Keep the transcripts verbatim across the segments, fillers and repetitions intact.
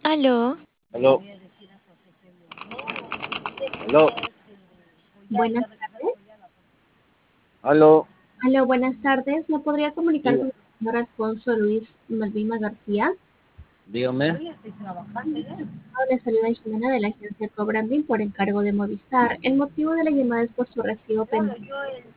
Aló, Aló, aló, Buenas tardes. aló, Aló, buenas tardes. ¿Me podría comunicar diga- con el señor Alfonso Luis Malvima García? dígame. Le saluda Jimena de la agencia Cobranding por encargo de Movistar. El motivo de la llamada es por su recibo pendiente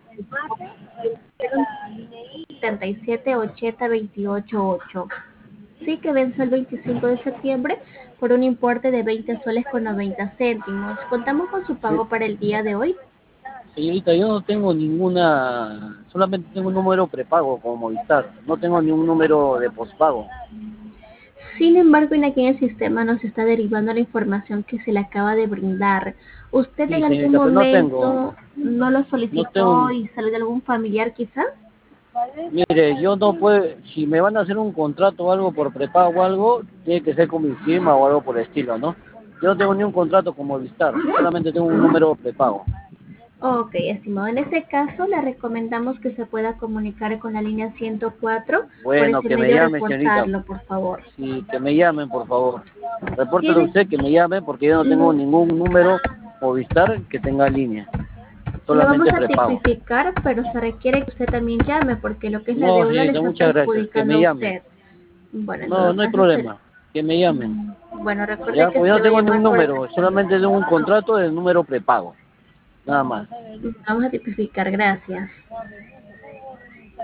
setenta y siete ochenta veintiocho ocho. Sí, que vence el veinticinco de septiembre por un importe de veinte soles con noventa céntimos. Contamos con su Sí, pago para el día de hoy. señorita, yo no tengo ninguna, solamente tengo un número prepago como Movistar, no tengo ningún número de pospago. Sin embargo, en aquí en el sistema nos está derivando la información que se le acaba de brindar. ¿Usted Sí, en algún señorita, pero no tengo, momento no lo no solicitó tengo, y salió de algún familiar quizá? mire, yo no puedo, si me van a hacer un contrato o algo por prepago o algo, tiene que ser con mi firma o algo por el estilo, ¿no? Yo no tengo ni un contrato con Movistar, solamente tengo un número prepago. Ok, estimado. En ese caso, le recomendamos que se pueda comunicar con la línea ciento cuatro. Por Bueno, ese que me medio, llame, señorita. reportarlo, por favor. Sí, que me llamen, por favor. Repórtelo ¿Tiene? usted, que me llame, porque yo no tengo Mm, ningún número Movistar que tenga línea. Lo vamos Solamente a prepago. tipificar, pero se requiere que usted también llame, porque lo que es la No, deuda le señorita, está muchas gracias. Que perjudicando me a llamen. usted. Bueno, en No, todo no hay caso, se... problema. Que me llamen. Mm, Bueno, recuerde Ya, que pues yo se no va a tengo ningún llamar por... número. Solamente tengo un contrato de número prepago. Nada más. Vamos a tipificar, gracias.